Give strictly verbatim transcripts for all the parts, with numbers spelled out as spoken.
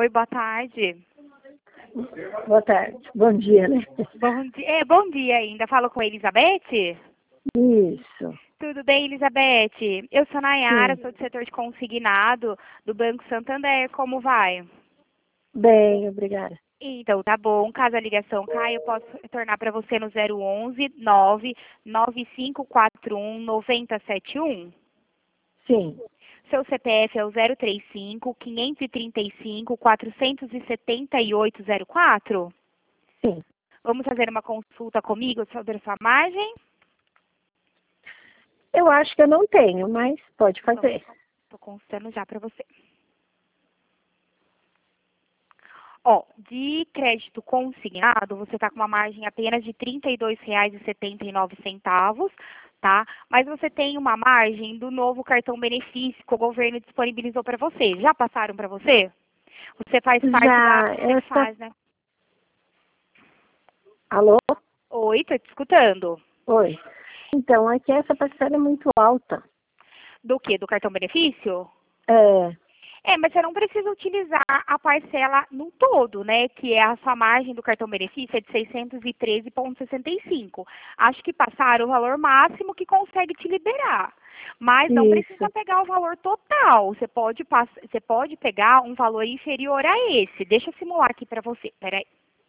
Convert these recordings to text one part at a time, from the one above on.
Oi, boa tarde. Boa tarde. Bom dia, né? Bom dia, é, bom dia ainda. Falo com a Elizabeth? Isso. Tudo bem, Elizabeth? Eu sou Nayara, Sim. sou do setor de consignado do Banco Santander. Como vai? Bem, obrigada. Então, tá bom. Caso a ligação caia, eu posso retornar para você no zero onze, nove nove cinco quatro um, nove zero sete um? Sim. Seu C P F é o zero três cinco, quinhentos e trinta e cinco, quatrocentos e setenta e oito zero quatro? Sim. Vamos fazer uma consulta comigo sobre a sua margem? Eu acho que eu não tenho, mas pode fazer. Estou consultando já para você. Ó, de crédito consignado, você está com uma margem apenas de trinta e dois reais e setenta e nove centavos, tá? Mas você tem uma margem do novo cartão benefício que o governo disponibilizou para você. Já passaram para você? Você faz parte da... Já, Você essa... faz, né? Alô? Oi, tô te escutando. Oi. Então, aqui essa parcela é muito alta. Do quê? Do cartão benefício? É, É, mas você não precisa utilizar a parcela no todo, né? Que é a sua margem do cartão benefício é de seiscentos e treze vírgula sessenta e cinco. Acho que passaram o valor máximo que consegue te liberar. Mas não precisa isso. pegar o valor total. Você pode, pass- você pode pegar um valor inferior a esse. Deixa eu simular aqui para você. Peraí.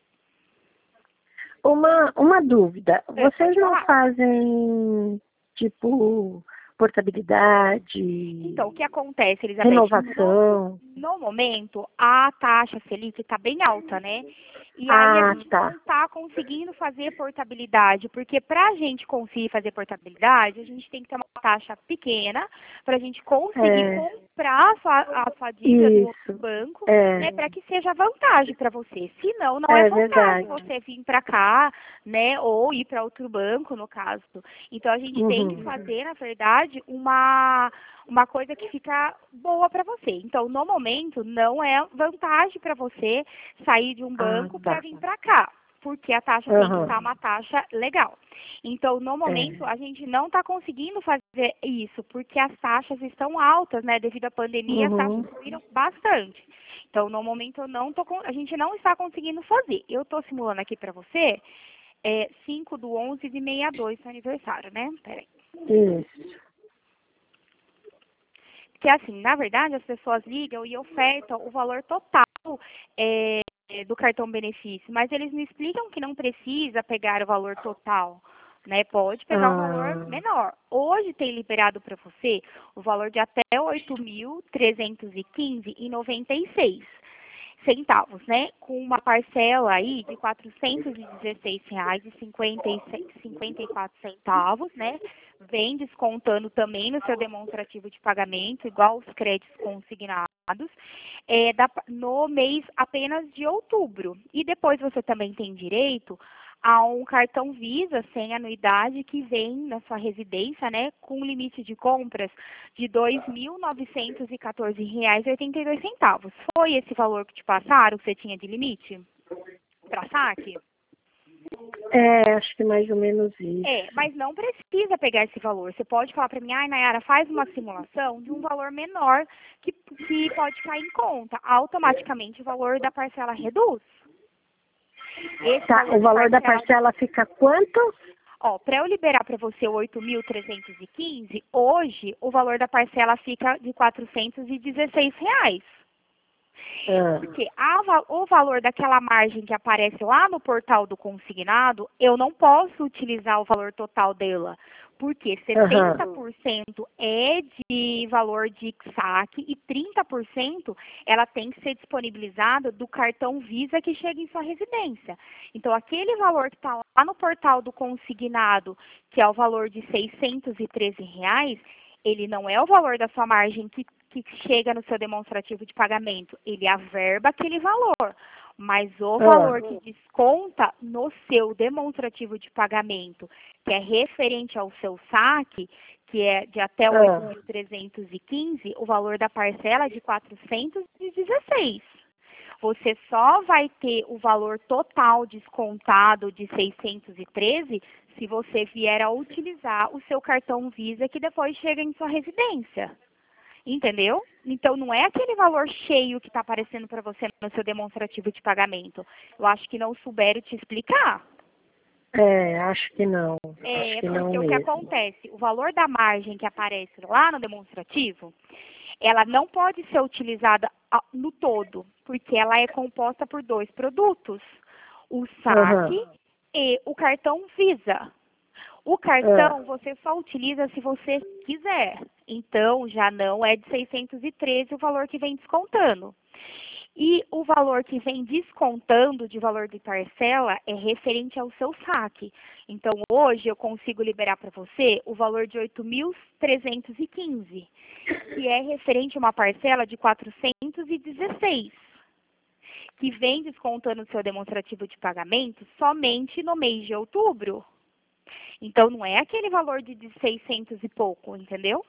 Uma, uma dúvida. É, Vocês pode não falar. fazem, tipo, portabilidade, Então, o que acontece, Elizabeth? renovação? No, no momento, a taxa Selic está bem alta, né? E aí a Ah, gente não tá. está conseguindo fazer portabilidade, porque para a gente conseguir fazer portabilidade, a gente tem que ter uma taxa pequena para a gente conseguir É, comprar a sua, a sua dívida do isso. banco, É, né, para que seja vantagem para você. Se não, não é é vantagem verdade. você vir para cá, né, ou ir para outro banco, no caso. Então a gente tem que Uhum. fazer, na verdade, uma uma coisa que fica boa para você. Então, no momento, não é vantagem para você sair de um Ah, banco para tá. vir para cá, porque a taxa tem que Aham. estar uma taxa legal. Então, no momento, É. a gente não está conseguindo fazer isso, porque as taxas estão altas, né? Devido à pandemia, as taxas Uhum. subiram bastante. Então, no momento, eu não tô, con- a gente não está conseguindo fazer. Eu estou simulando aqui para você, é cinco do onze de sessenta e dois, seu aniversário, né? Peraí. Isso. Porque, assim, na verdade, as pessoas ligam e ofertam o valor total é, do cartão benefício, mas eles me explicam que não precisa pegar o valor total, né? Pode pegar um valor Ah, menor. Hoje tem liberado para você o valor de até oito mil trezentos e quinze reais e noventa e seis centavos, né? Com uma parcela aí de quatrocentos e dezesseis reais e cinquenta e seis, cinquenta e quatro centavos, né? Vem descontando também no seu demonstrativo de pagamento, igual os créditos consignados, é, da- no mês apenas de outubro. E depois você também tem direito a um cartão Visa sem anuidade que vem na sua residência, né, com limite de compras de dois mil novecentos e quatorze reais e oitenta e dois centavos. Foi esse valor que te passaram, que você tinha de limite para saque? é, acho que mais ou menos É, isso. mas não precisa pegar esse valor. Você pode falar para mim, ai, Nayara, faz uma simulação de um valor menor que, que pode cair em conta. Automaticamente o valor da parcela reduz. Esse Tá, valor o de valor da parcela, parcela fica quanto? ó, para eu liberar para você o oito mil trezentos e quinze, hoje o valor da parcela fica de quatrocentos e dezesseis reais. Ah, Porque a va- o valor daquela margem que aparece lá no portal do consignado, eu não posso utilizar o valor total dela. Porque aham. setenta por cento é de valor de saque e trinta por cento ela tem que ser disponibilizada do cartão Visa que chega em sua residência. Então, aquele valor que está lá no portal do consignado, que é o valor de seiscentos e treze reais, ele não é o valor da sua margem que que chega no seu demonstrativo de pagamento, ele averba aquele valor, mas o Ah, valor que desconta no seu demonstrativo de pagamento, que é referente ao seu saque, que é de até oito ah. mil trezentos e quinze, o valor da parcela é de quatrocentos e dezesseis. Você só vai ter o valor total descontado de seiscentos e treze se você vier a utilizar o seu cartão Visa que depois chega em sua residência. Entendeu? Então, não é aquele valor cheio que está aparecendo para você no seu demonstrativo de pagamento. Eu acho que não souberam te explicar. É, acho que não. É, Acho que não porque o que mesmo. acontece? O valor da margem que aparece lá no demonstrativo, ela não pode ser utilizada a- no todo, porque ela é composta por dois produtos, o Aham. saque e o cartão Visa. O Ah, cartão você só utiliza se você quiser. Então, já não é de seiscentos e treze o valor que vem descontando. E o valor que vem descontando de valor de parcela é referente ao seu saque. Então, hoje eu consigo liberar para você o valor de oito mil trezentos e quinze, que é referente a uma parcela de quatrocentos e dezesseis, que vem descontando o seu demonstrativo de pagamento somente no mês de outubro. Então, não é aquele valor de seiscentos e pouco, entendeu?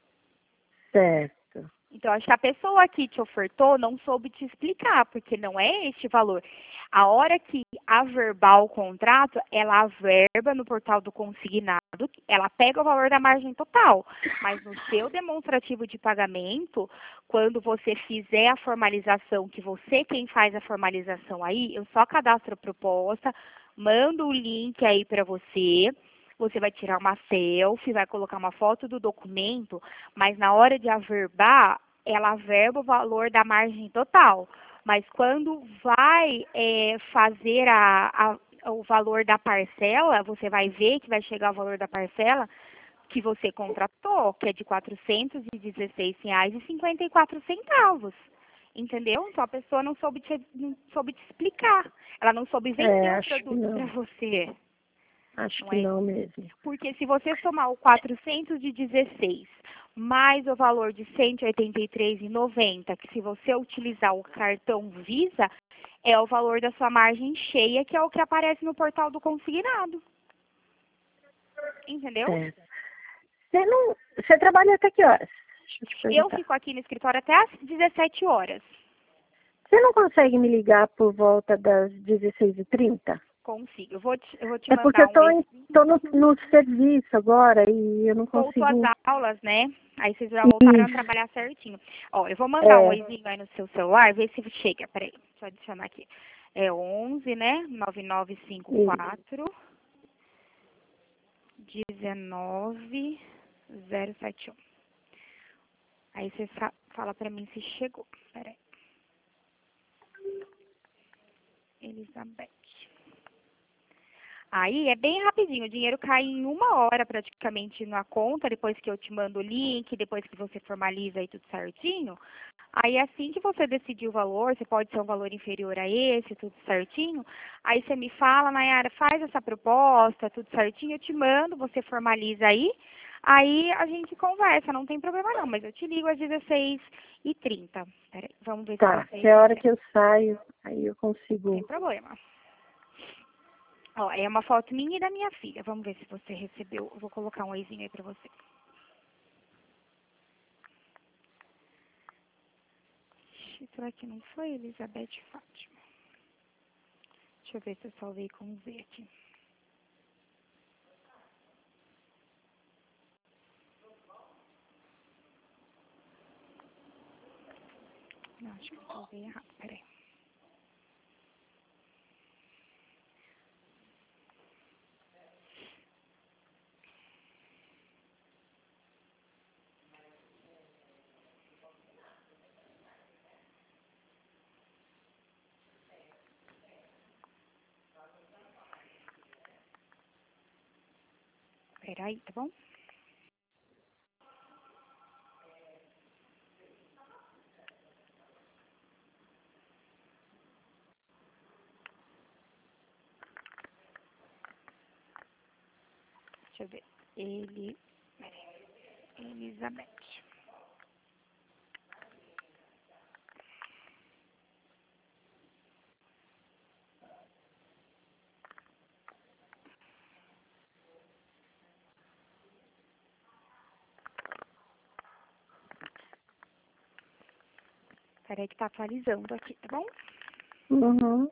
certo. Então, acho que a pessoa que te ofertou não soube te explicar, porque não é este valor. A hora que averbar o contrato, ela averba no portal do consignado, ela pega o valor da margem total. Mas no seu demonstrativo de pagamento, quando você fizer a formalização, que você quem faz a formalização aí, eu só cadastro a proposta, mando o link aí para você. Você vai tirar uma selfie, vai colocar uma foto do documento, mas na hora de averbar, ela averba o valor da margem total. Mas quando vai é, fazer a, a, o valor da parcela, você vai ver que vai chegar o valor da parcela que você contratou, que é de quatrocentos e dezesseis reais e cinquenta e quatro centavos. Entendeu? Então a pessoa não soube te, não soube te explicar. Ela não soube É, vender o acho que produto para não. você. Acho Não que é? não mesmo. Porque se você somar o quatrocentos e dezesseis mais o valor de cento e oitenta e três reais e noventa, que se você utilizar o cartão Visa, é o valor da sua margem cheia, que é o que aparece no portal do consignado. Entendeu? Certo. Você não. Você trabalha até que horas? Deixa eu te Eu perguntar. fico aqui no escritório até às dezessete horas. Você não consegue me ligar por volta das dezesseis e trinta? Consigo. Eu vou te, eu vou te É porque mandar eu um tô, e em, tô no, no serviço agora e eu não voltou às consigo. aulas, né? Aí vocês já voltaram a Isso. trabalhar certinho. Ó, eu vou mandar um É. oizinho aí no seu celular, ver se chega. Peraí, deixa eu adicionar aqui. É onze, né? nove nove cinco Isso. quatro, dezenove, zero sete um. Aí você fa- fala pra mim se chegou. Peraí. Elizabeth. Aí é bem rapidinho, o dinheiro cai em uma hora praticamente na conta, depois que eu te mando o link, depois que você formaliza aí tudo certinho. Aí assim que você decidir o valor, você pode ser um valor inferior a esse, tudo certinho. Aí você me fala, Nayara, faz essa proposta, tudo certinho, eu te mando, você formaliza aí. Aí a gente conversa, não tem problema não, mas eu te ligo às dezesseis e trinta. Peraí, vamos ver se Tá. você Se é a hora recebe. que eu saio, aí eu Não tem consigo. problema. Ó, é uma foto minha e da minha filha. Vamos ver se você recebeu. Eu vou colocar um oizinho aí pra você. Ixi, será que não foi Elizabeth Fátima? Deixa eu ver se eu salvei com Z aqui. Não, acho que eu salvei errado. Peraí. Peraí, tá bom? Deixa eu ver. Ele... Peraí. Elizabeth. Peraí que tá atualizando aqui, tá bom? Uhum.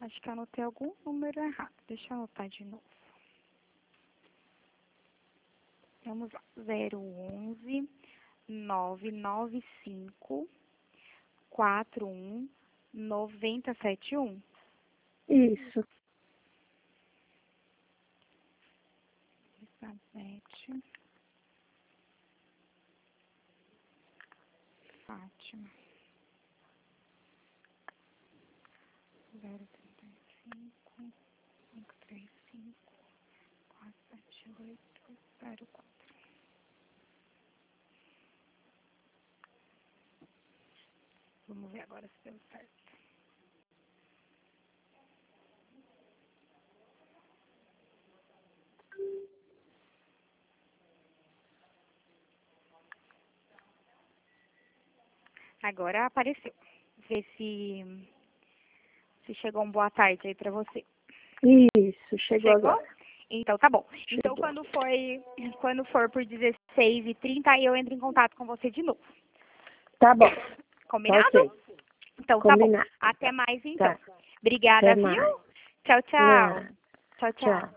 Acho que eu anotei algum número errado. Deixa eu anotar de novo. Vamos lá. zero onze nove nove cinco quatro um nove zero sete um. Isso. Elizabeth Fátima. zero trinta e cinco cinco três cinco quatro sete oito zero quatro. Vamos ver agora se deu certo. Agora apareceu. Vê se, se chegou um boa tarde aí pra você. Isso, chegou, Chegou? agora. Então tá bom. Então Chegou. quando for, quando for por dezesseis e trinta, aí eu entro em contato com você de novo. Tá bom. Combinado? Tá ok. Então tá bom. Combinado. Até mais então. Tá. Obrigada, Até viu? mais. Tchau, tchau. Nada. Tchau, tchau. Tchau.